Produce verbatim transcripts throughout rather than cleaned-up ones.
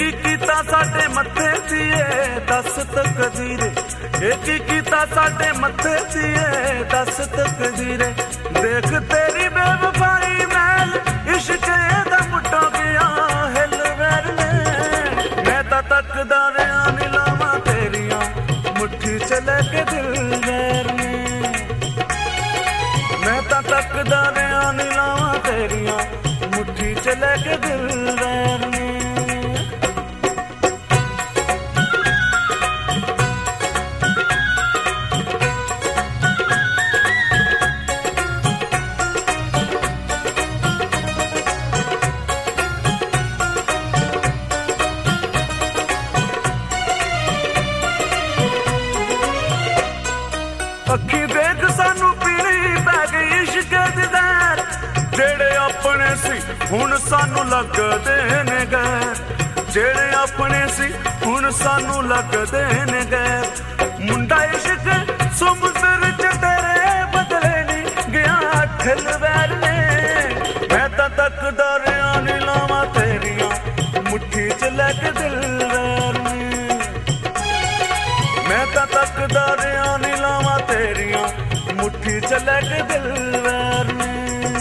की कीता साडे मत्थे सीए दस तकदीरे, एक की कीता साडे मत्थे सीए दस तकदीरे। देख तेरी बेवफाई मैल इश्क दा मुट्टा गया हिल वैर ने, मैं तां तकदा रहा नीलावां तेरियां मुट्ठी च लैके दिल वैर ने, मैं तां तकदा रहा नीलावां तेरियां मुट्ठी च लैके दिल वैर ने। अखी देख सानू पीली पै गई इश्क दी ज़हर, जेड़े अपने सी हुण सानू लगदे ने गैर, जेड़े अपने सी हुण सानू लगदे ने गैर। मुंडा इश्क समुंदर च तेरे बदले नी गया ठिल वैर ने, मैं तां तकदा रहा नीलावां तेरियां मुट्ठी च लैके दिल वैर ने, मैं तां तकदा रहा नीलावां तेरियां मुट्ठी च लैके दिल वैर ने।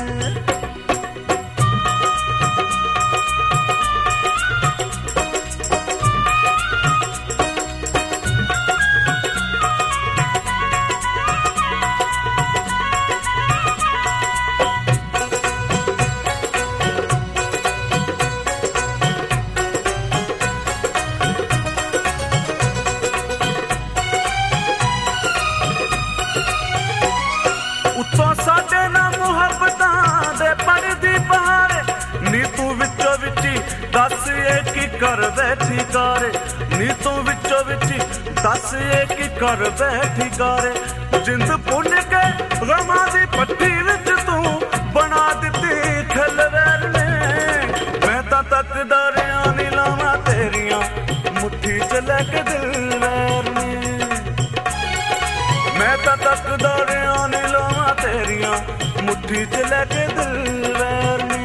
उत्तों साडे ना मुहब्बतां दे पड़दी बहारे, नी तू विचों विची दस ये की कर बैठी कारे, नी तू विचों विची दस ये की कर बैठी कारे। जिंद पुन के गमां दी पट्टी विच तू बना दित्ती खल वैर ने, मैं तां तकदा रहा नीलावां तेरियां मुट्ठी च लैके दिल वैर ने, मैं तां तकदा रहा नीलावां तेरियां मुट्ठी च लैके दिल वैर ने।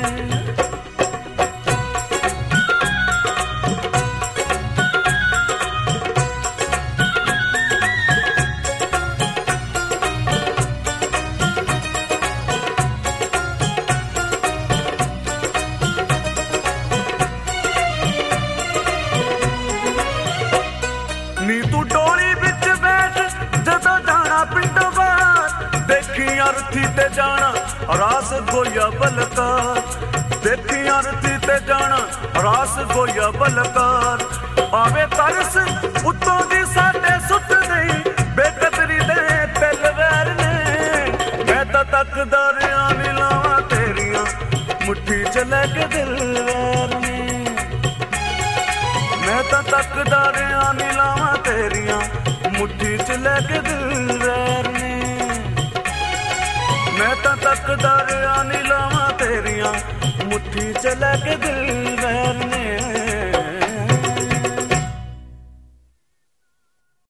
नी तू डोली विच बैठ जदों जाना पिंडों बाहर, देखी अरथी ते जाना रास गोया बलकार, देखी अरथी ते जाना रास गोया बलकार। आवे तरस उत्तों दी साडे सुट दई बेकदरी दे तिल वैर ने, मैं तां तकदा रहा नीलावां तेरियां मुट्ठी च लैके दिल वैर ने, मैं तां तकदा रहा नीलावां तेरियां मुट्ठी च लैके दिल वैर ने, मैं तां तकदा रहा नीलावां तेरियां मुट्ठी च लैके दिल वैर।